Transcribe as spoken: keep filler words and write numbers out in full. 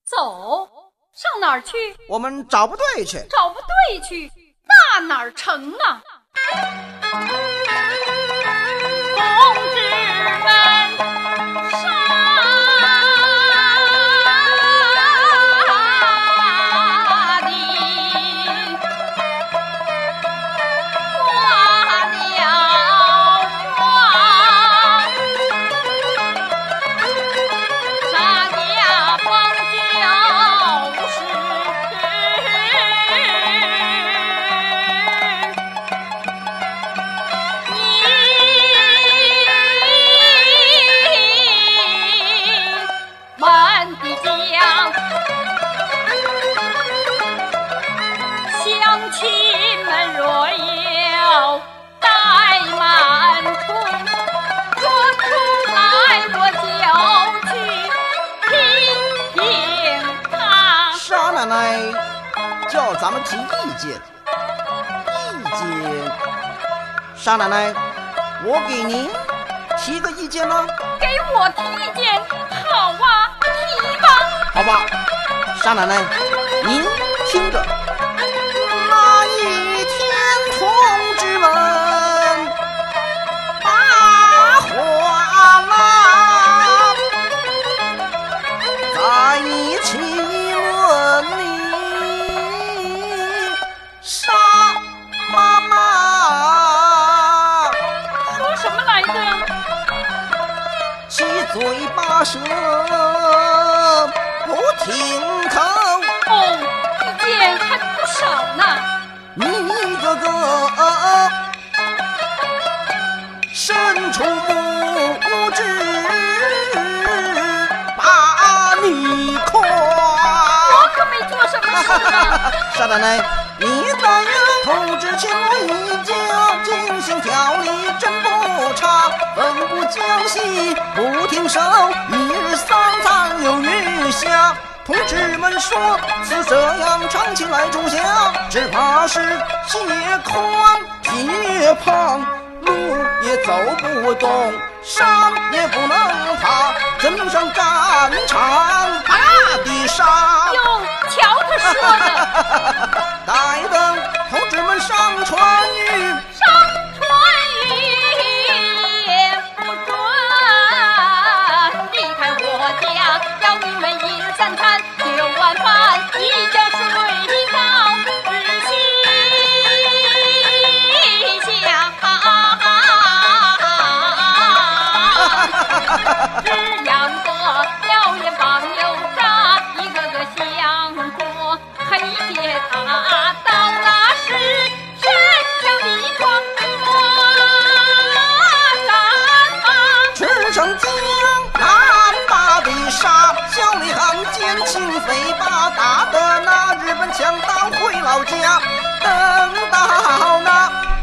走，上哪儿去？ 我们找部队去。 找部队去，那哪儿成啊？同志们上！ 奶奶叫咱们提意见，意见。沙奶奶，我给您提个意见呢。 给我提意见，好啊，提吧。 好吧，沙奶奶，您听着。那一天，同志们把话啦，在一起。沙妈妈说什么来着？ 七嘴八舌不停口。 哦，意见还不少呢。 你一个个伸出拇指把你夸。 我可没做什么事啊。 沙奶奶，你在呀同志前我一家，精心调理真不差，本不将息不停手，一日三餐有余下。同志们说似这样长期来住下，只怕是血宽体也胖，路也走不动，山也不能爬，怎能上战场打的杀？ 哟，瞧他说的。 待等同志们上船语， 上船语也不准离开我家，要你们一日三餐六碗饭，一觉睡到日西下。只养个燎原棒油炸，一个个香锅黑铁塔，到那时神将你光蓝马驰骋江南把的杀，小李行见情飞把打的那日本强盗回老家，等到那